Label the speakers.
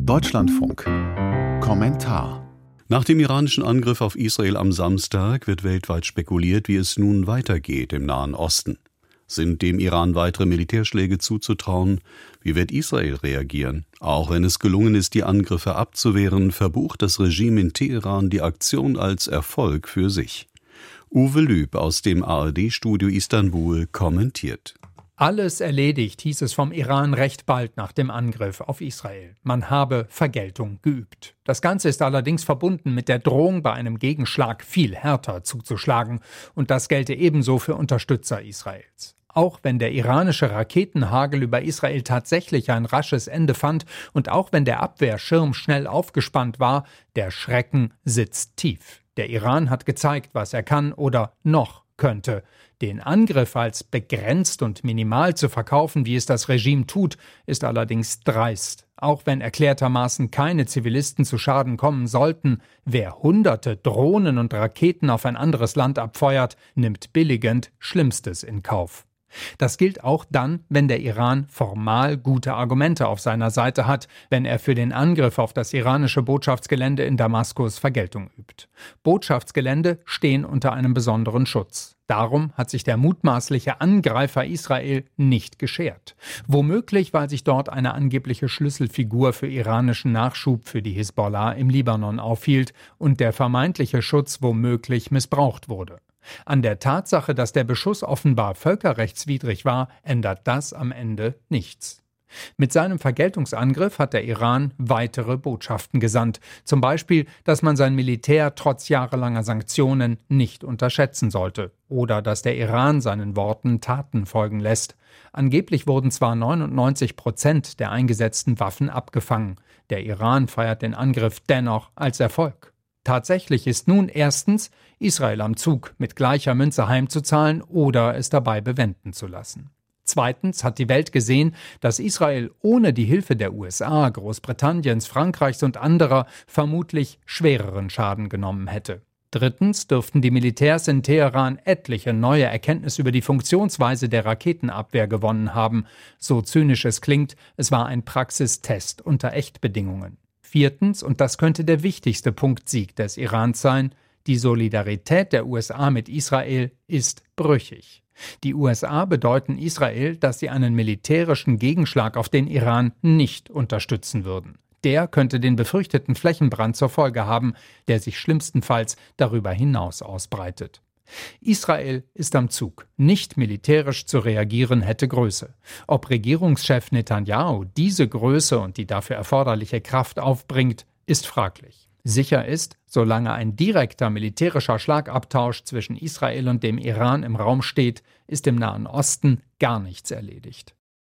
Speaker 1: Deutschlandfunk. Kommentar.
Speaker 2: Nach dem iranischen Angriff auf Israel am Samstag wird weltweit spekuliert, wie es nun weitergeht im Nahen Osten. Sind dem Iran weitere Militärschläge zuzutrauen? Wie wird Israel reagieren? Auch wenn es gelungen ist, die Angriffe abzuwehren, verbucht das Regime in Teheran die Aktion als Erfolg für sich. Uwe Lüb aus dem ARD-Studio Istanbul kommentiert.
Speaker 3: Alles erledigt, hieß es vom Iran recht bald nach dem Angriff auf Israel. Man habe Vergeltung geübt. Das Ganze ist allerdings verbunden mit der Drohung, bei einem Gegenschlag viel härter zuzuschlagen. Und das gelte ebenso für Unterstützer Israels. Auch wenn der iranische Raketenhagel über Israel tatsächlich ein rasches Ende fand und auch wenn der Abwehrschirm schnell aufgespannt war, der Schrecken sitzt tief. Der Iran hat gezeigt, was er kann oder noch könnte. Den Angriff als begrenzt und minimal zu verkaufen, wie es das Regime tut, ist allerdings dreist. Auch wenn erklärtermaßen keine Zivilisten zu Schaden kommen sollten, wer hunderte Drohnen und Raketen auf ein anderes Land abfeuert, nimmt billigend Schlimmstes in Kauf. Das gilt auch dann, wenn der Iran formal gute Argumente auf seiner Seite hat, wenn er für den Angriff auf das iranische Botschaftsgelände in Damaskus Vergeltung übt. Botschaftsgelände stehen unter einem besonderen Schutz. Darum hat sich der mutmaßliche Angreifer Israel nicht geschert. Womöglich, weil sich dort eine angebliche Schlüsselfigur für iranischen Nachschub für die Hisbollah im Libanon aufhielt und der vermeintliche Schutz womöglich missbraucht wurde. An der Tatsache, dass der Beschuss offenbar völkerrechtswidrig war, ändert das am Ende nichts. Mit seinem Vergeltungsangriff hat der Iran weitere Botschaften gesandt. Zum Beispiel, dass man sein Militär trotz jahrelanger Sanktionen nicht unterschätzen sollte. Oder dass der Iran seinen Worten Taten folgen lässt. Angeblich wurden zwar 99% der eingesetzten Waffen abgefangen. Der Iran feiert den Angriff dennoch als Erfolg. Tatsächlich ist nun erstens Israel am Zug, mit gleicher Münze heimzuzahlen oder es dabei bewenden zu lassen. Zweitens hat die Welt gesehen, dass Israel ohne die Hilfe der USA, Großbritanniens, Frankreichs und anderer vermutlich schwereren Schaden genommen hätte. Drittens dürften die Militärs in Teheran etliche neue Erkenntnisse über die Funktionsweise der Raketenabwehr gewonnen haben. So zynisch es klingt, es war ein Praxistest unter Echtbedingungen. Viertens, und das könnte der wichtigste Punktsieg des Irans sein, die Solidarität der USA mit Israel ist brüchig. Die USA bedeuten Israel, dass sie einen militärischen Gegenschlag auf den Iran nicht unterstützen würden. Der könnte den befürchteten Flächenbrand zur Folge haben, der sich schlimmstenfalls darüber hinaus ausbreitet. Israel ist am Zug. Nicht militärisch zu reagieren hätte Größe. Ob Regierungschef Netanyahu diese Größe und die dafür erforderliche Kraft aufbringt, ist fraglich. Sicher ist, solange ein direkter militärischer Schlagabtausch zwischen Israel und dem Iran im Raum steht, ist im Nahen Osten gar nichts erledigt.